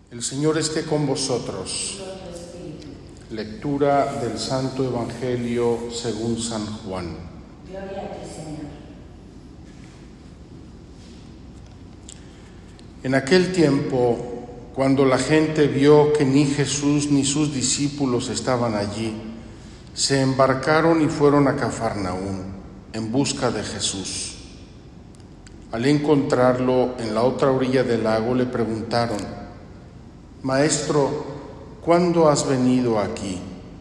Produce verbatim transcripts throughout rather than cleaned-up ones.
El Señor esté con vosotros. Lectura del Santo Evangelio según San Juan. Gloria a ti, Señor. En aquel tiempo, cuando la gente vio que ni Jesús ni sus discípulos estaban allí, se embarcaron y fueron a Cafarnaúm en busca de Jesús. Al encontrarlo en la otra orilla del lago, le preguntaron: Maestro, ¿cuándo has venido aquí?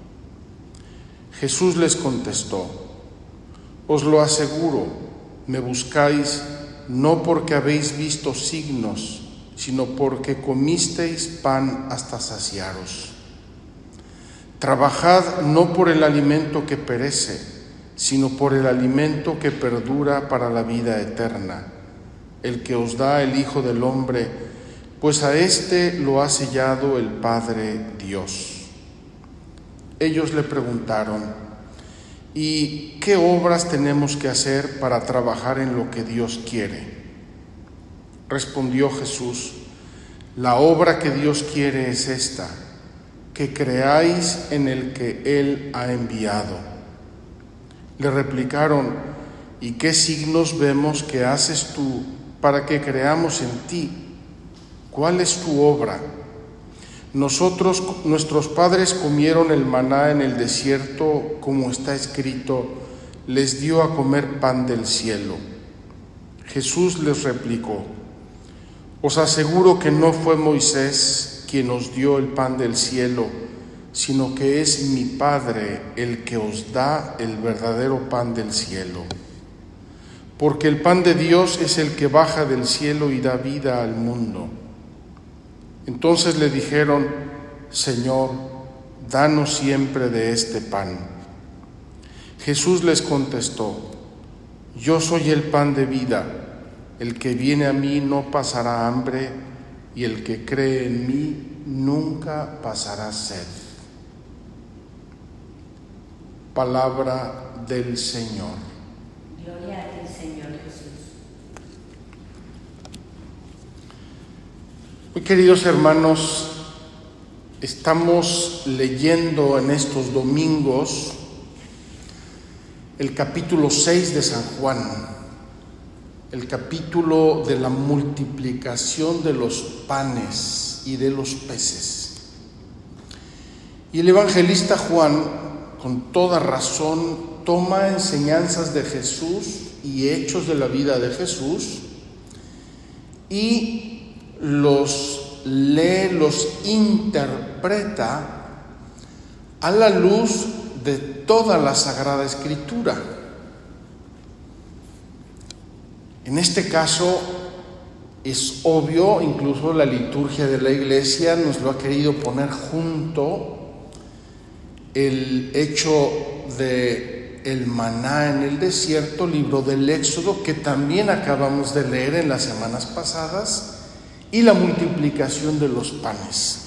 Jesús les contestó: Os lo aseguro, me buscáis no porque habéis visto signos, sino porque comisteis pan hasta saciaros. Trabajad no por el alimento que perece, sino por el alimento que perdura para la vida eterna, el que os da el Hijo del Hombre, pues a éste lo ha sellado el Padre Dios. Ellos le preguntaron: ¿y qué obras tenemos que hacer para trabajar en lo que Dios quiere? Respondió Jesús: La obra que Dios quiere es esta, que creáis en el que Él ha enviado. Le replicaron: ¿y qué signos vemos que haces tú para que creamos en ti? ¿Cuál es tu obra? Nosotros, nuestros padres comieron el maná en el desierto, como está escrito: les dio a comer pan del cielo. Jesús les replicó: Os aseguro que no fue Moisés quien os dio el pan del cielo, sino que es mi Padre el que os da el verdadero pan del cielo. Porque el pan de Dios es el que baja del cielo y da vida al mundo. Entonces le dijeron: Señor, danos siempre de este pan. Jesús les contestó: Yo soy el pan de vida. El que viene a mí no pasará hambre, y el que cree en mí nunca pasará sed. Palabra del Señor. Gloria a ti, Señor Jesús. Muy queridos hermanos, estamos leyendo en estos domingos el capítulo seis de San Juan, el capítulo de la multiplicación de los panes y de los peces. Y el evangelista Juan, con toda razón, toma enseñanzas de Jesús y hechos de la vida de Jesús y los lee, los interpreta a la luz de toda la Sagrada Escritura. En este caso es obvio, incluso la liturgia de la Iglesia nos lo ha querido poner junto, el hecho de el maná en el desierto, libro del Éxodo, que también acabamos de leer en las semanas pasadas, y la multiplicación de los panes.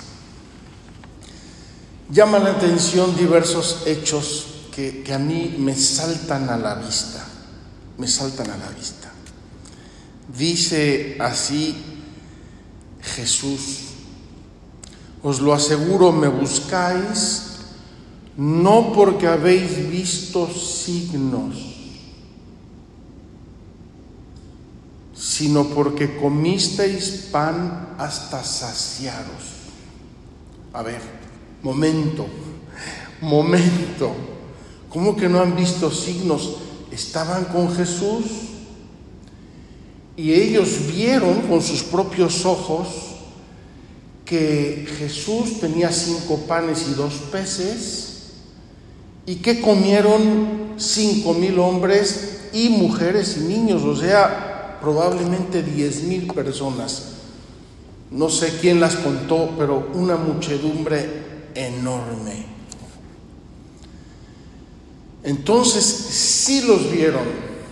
Llaman la atención diversos hechos que, que a mí me saltan a la vista, me saltan a la vista. Dice así Jesús: Os lo aseguro, me buscáis no porque habéis visto signos, sino porque comisteis pan hasta saciaros. A ver, momento, momento. ¿Cómo que no han visto signos? Estaban con Jesús y ellos vieron con sus propios ojos que Jesús tenía cinco panes y dos peces y que comieron cinco mil hombres y mujeres y niños, o sea, probablemente diez mil personas. No sé quién las contó, pero una muchedumbre enorme. Entonces, sí los vieron.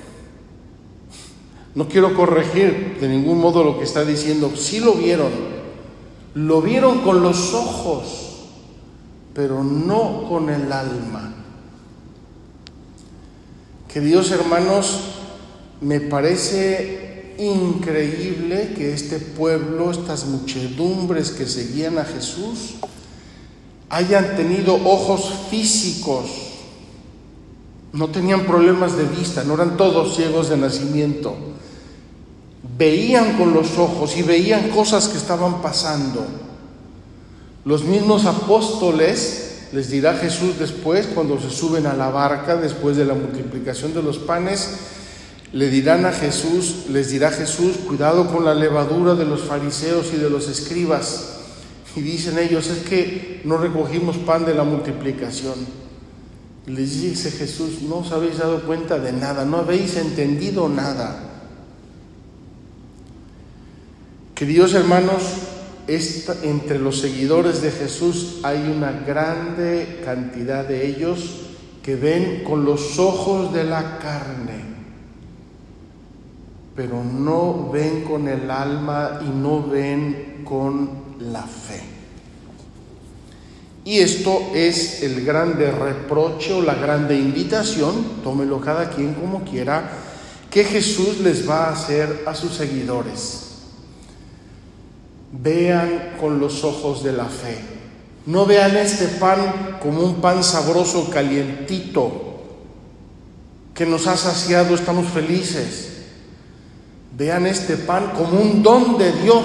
No quiero corregir de ningún modo lo que está diciendo. Sí lo vieron. Lo vieron con los ojos, pero no con el alma. Queridos hermanos, me parece increíble que este pueblo, estas muchedumbres que seguían a Jesús, hayan tenido ojos físicos. No tenían problemas de vista, no eran todos ciegos de nacimiento. Veían con los ojos y veían cosas que estaban pasando. Los mismos apóstoles, les dirá Jesús después, cuando se suben a la barca, después de la multiplicación de los panes, le dirán a Jesús, les dirá Jesús, cuidado con la levadura de los fariseos y de los escribas. Y dicen ellos, es que no recogimos pan de la multiplicación. Y les dice Jesús, no os habéis dado cuenta de nada, no habéis entendido nada. Queridos hermanos, esta, entre los seguidores de Jesús hay una grande cantidad de ellos que ven con los ojos de la carne, pero no ven con el alma y no ven con la fe. Y esto es el grande reproche o la grande invitación, tómelo cada quien como quiera, que Jesús les va a hacer a sus seguidores. Vean con los ojos de la fe. No vean este pan como un pan sabroso, calientito, que nos ha saciado, estamos felices. Vean este pan como un don de Dios.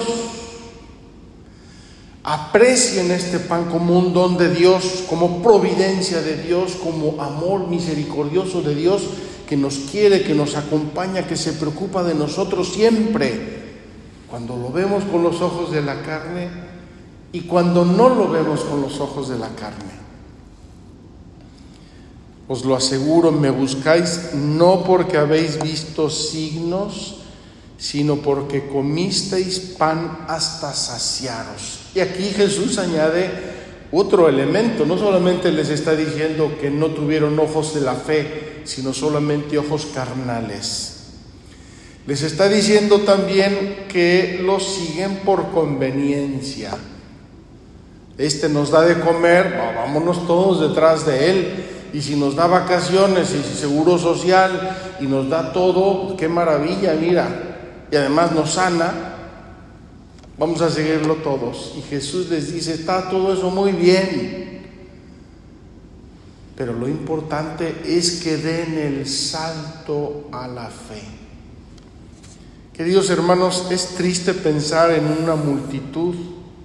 Aprecien este pan como un don de Dios, como providencia de Dios, como amor misericordioso de Dios, que nos quiere, que nos acompaña, que se preocupa de nosotros siempre. Cuando lo vemos con los ojos de la carne y cuando no lo vemos con los ojos de la carne. Os lo aseguro, me buscáis no porque habéis visto signos, sino porque comisteis pan hasta saciaros. Y aquí Jesús añade otro elemento, no solamente les está diciendo que no tuvieron ojos de la fe, sino solamente ojos carnales. Les está diciendo también que los siguen por conveniencia. Este nos da de comer, vámonos todos detrás de él. Y si nos da vacaciones y seguro social y nos da todo, qué maravilla, mira. Y además nos sana, vamos a seguirlo todos. Y Jesús les dice, está todo eso muy bien, pero lo importante es que den el salto a la fe. Queridos hermanos, es triste pensar en una multitud,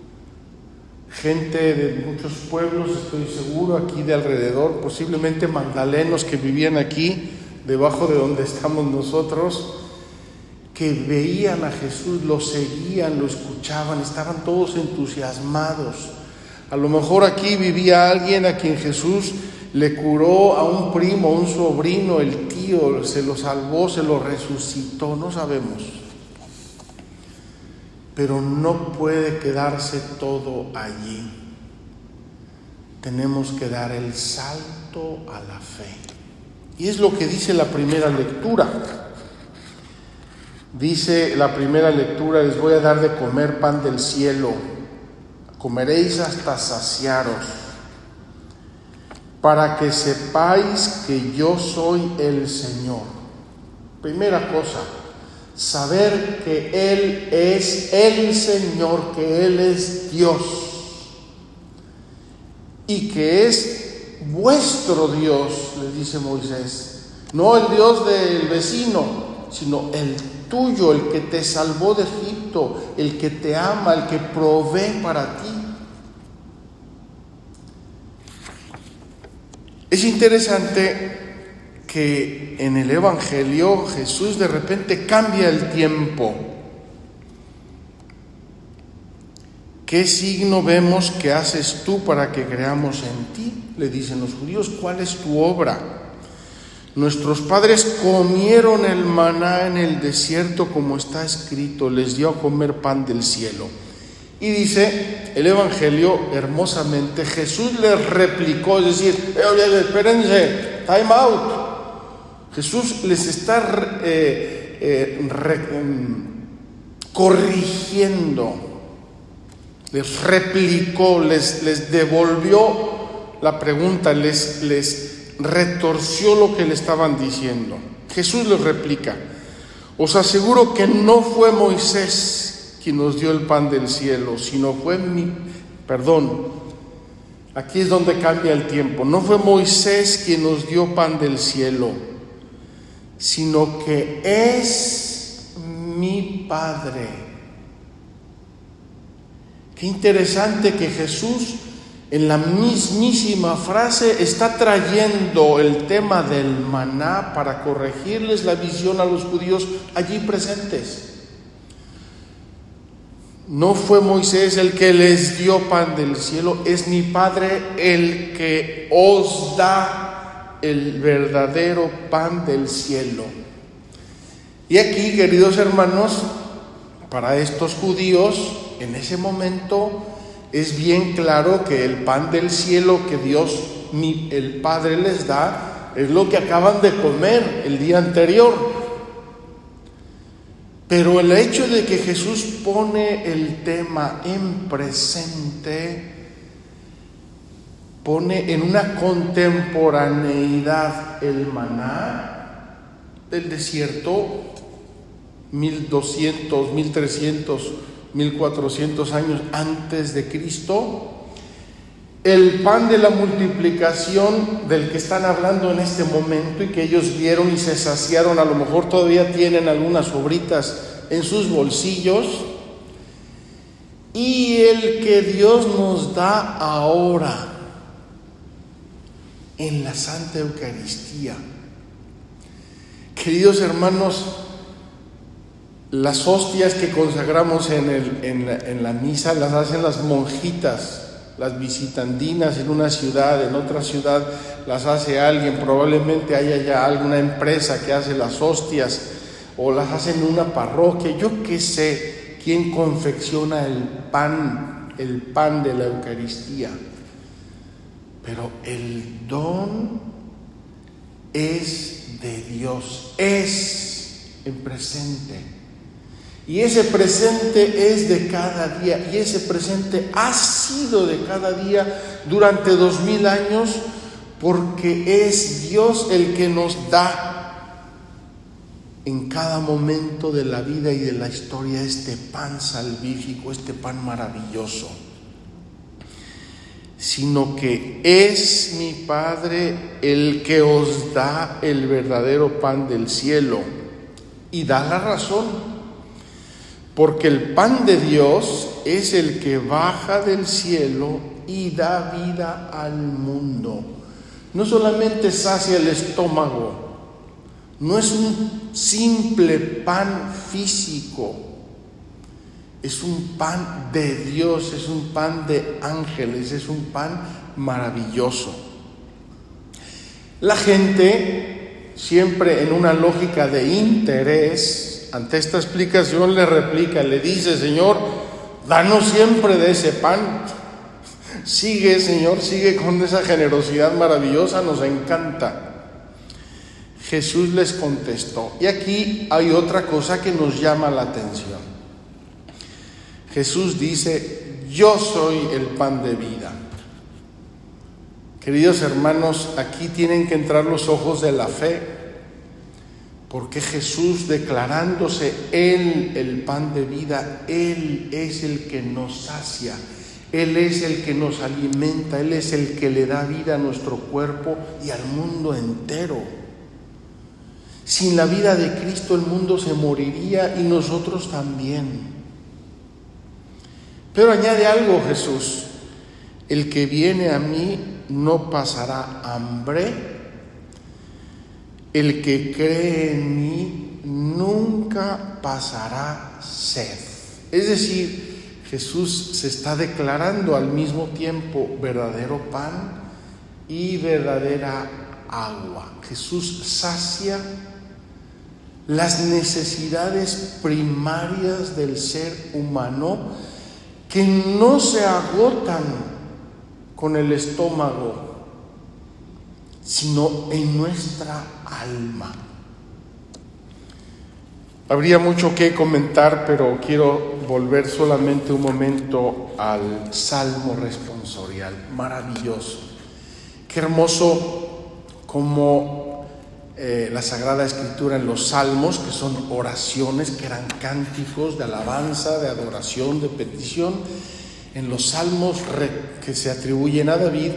gente de muchos pueblos, estoy seguro, aquí de alrededor, posiblemente magdalenos que vivían aquí, debajo de donde estamos nosotros, que veían a Jesús, lo seguían, lo escuchaban, estaban todos entusiasmados. A lo mejor aquí vivía alguien a quien Jesús le curó a un primo, a un sobrino, el tío, se lo salvó, se lo resucitó, no sabemos. Pero no puede quedarse todo allí. Tenemos que dar el salto a la fe. Y es lo que dice la primera lectura. Dice la primera lectura, les voy a dar de comer pan del cielo, comeréis hasta saciaros, para que sepáis que yo soy el Señor. Primera cosa, saber que Él es el Señor, que Él es Dios y que es vuestro Dios, le dice Moisés, no el Dios del vecino, sino el tuyo, el que te salvó de Egipto, el que te ama, el que provee para ti. Es interesante que en el Evangelio Jesús de repente cambia el tiempo. ¿Qué signo vemos que haces tú para que creamos en ti? Le dicen los judíos, ¿cuál es tu obra? Nuestros padres comieron el maná en el desierto, como está escrito, les dio a comer pan del cielo. Y dice el Evangelio hermosamente, Jesús les replicó, es decir, eh, oye, espérense, time out. Jesús les está eh, eh, re, eh, corrigiendo, les replicó, les, les devolvió la pregunta, les, les retorció lo que le estaban diciendo. Jesús les replica, Os aseguro que no fue Moisés quien nos dio el pan del cielo, sino fue mi, perdón, aquí es donde cambia el tiempo, no fue Moisés quien nos dio pan del cielo, sino que es mi Padre. Qué interesante que Jesús en la mismísima frase está trayendo el tema del maná para corregirles la visión a los judíos allí presentes. No fue Moisés el que les dio pan del cielo, es mi Padre el que os da el verdadero pan del cielo. Y aquí, queridos hermanos, para estos judíos, en ese momento es bien claro que el pan del cielo que Dios, el Padre, les da, es lo que acaban de comer el día anterior. Pero el hecho de que Jesús pone el tema en presente, pone en una contemporaneidad el maná del desierto, mil doscientos, mil trescientos, mil cuatrocientos años antes de Cristo, el pan de la multiplicación del que están hablando en este momento y que ellos vieron y se saciaron, a lo mejor todavía tienen algunas sobritas en sus bolsillos, y el que Dios nos da ahora en la Santa Eucaristía. Queridos hermanos, las hostias que consagramos en, el, en, la, en la misa las hacen las monjitas, las visitandinas en una ciudad, en otra ciudad las hace alguien, probablemente haya ya alguna empresa que hace las hostias o las hace en una parroquia, yo qué sé, quién confecciona el pan, el pan de la Eucaristía. Pero el don es de Dios, es en presente. Y ese presente es de cada día, y ese presente ha sido de cada día durante dos mil años, porque es Dios el que nos da en cada momento de la vida y de la historia este pan salvífico, este pan maravilloso. Sino que es mi Padre el que os da el verdadero pan del cielo, y da la razón. Porque el pan de Dios es el que baja del cielo y da vida al mundo. No solamente sacia el estómago, no es un simple pan físico, es un pan de Dios, es un pan de ángeles, es un pan maravilloso. La gente, siempre en una lógica de interés, ante esta explicación le replica, le dice: Señor, danos siempre de ese pan. Sigue, Señor, sigue con esa generosidad maravillosa, nos encanta. Jesús les contestó, y aquí hay otra cosa que nos llama la atención. Jesús dice: yo soy el pan de vida. Queridos hermanos, aquí tienen que entrar los ojos de la fe, porque Jesús, declarándose Él el pan de vida, Él es el que nos sacia, Él es el que nos alimenta, Él es el que le da vida a nuestro cuerpo y al mundo entero. Sin la vida de Cristo el mundo se moriría y nosotros también. Pero añade algo Jesús: el que viene a mí no pasará hambre. El que cree en mí nunca pasará sed. Es decir, Jesús se está declarando al mismo tiempo verdadero pan y verdadera agua. Jesús sacia las necesidades primarias del ser humano, que no se agotan con el estómago, sino en nuestra alma. Habría mucho que comentar, pero quiero volver solamente un momento al Salmo responsorial. Maravilloso. Qué hermoso como eh, la Sagrada Escritura en los Salmos, que son oraciones, que eran cánticos de alabanza, de adoración, de petición. En los Salmos que se atribuyen a David,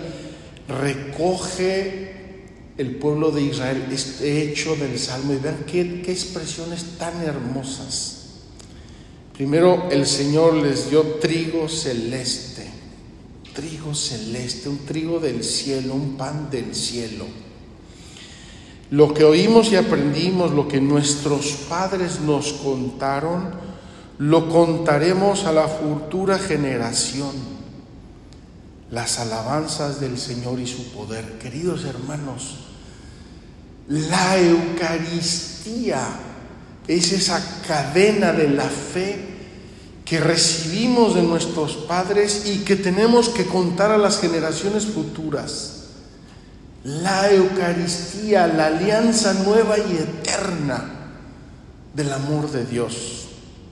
recoge el pueblo de Israel este hecho del Salmo, y vean qué, qué expresiones tan hermosas. Primero, el Señor les dio trigo celeste, trigo celeste, un trigo del cielo, un pan del cielo. Lo que oímos y aprendimos, lo que nuestros padres nos contaron, lo contaremos a la futura generación. Las alabanzas del Señor y su poder. Queridos hermanos, la Eucaristía es esa cadena de la fe que recibimos de nuestros padres y que tenemos que contar a las generaciones futuras. La Eucaristía, la alianza nueva y eterna del amor de Dios.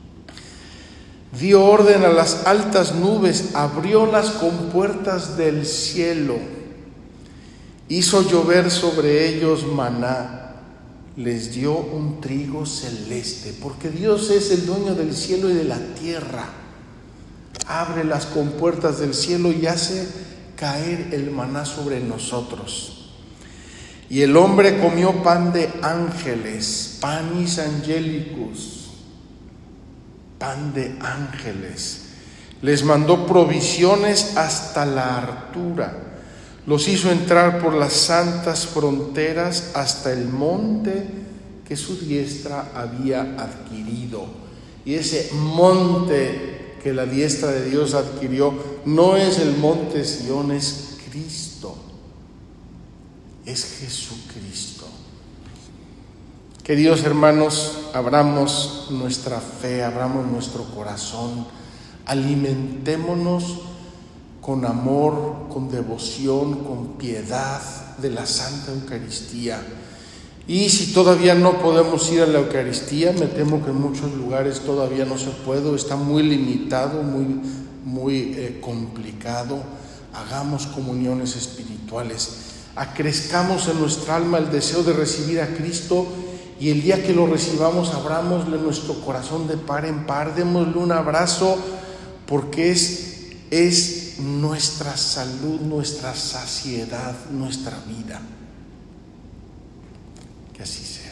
Dio orden a las altas nubes, abrió las compuertas del cielo, hizo llover sobre ellos maná, les dio un trigo celeste, porque Dios es el dueño del cielo y de la tierra. Abre las compuertas del cielo y hace caer el maná sobre nosotros. Y el hombre comió pan de ángeles, panis angelicus, pan de ángeles. Les mandó provisiones hasta la hartura. Los hizo entrar por las santas fronteras hasta el monte que su diestra había adquirido. Y ese monte que la diestra de Dios adquirió no es el monte Sión, es Cristo. Es Jesucristo. Queridos hermanos, abramos nuestra fe, abramos nuestro corazón, alimentémonos con amor, con devoción, con piedad de la Santa Eucaristía. Y si todavía no podemos ir a la Eucaristía, me temo que en muchos lugares todavía no se puede, está muy limitado, muy, muy eh, complicado, hagamos comuniones espirituales. Acrezcamos en nuestra alma el deseo de recibir a Cristo, y el día que lo recibamos, abrámosle nuestro corazón de par en par, démosle un abrazo, porque es, es nuestra salud, nuestra saciedad, nuestra vida. Que así sea.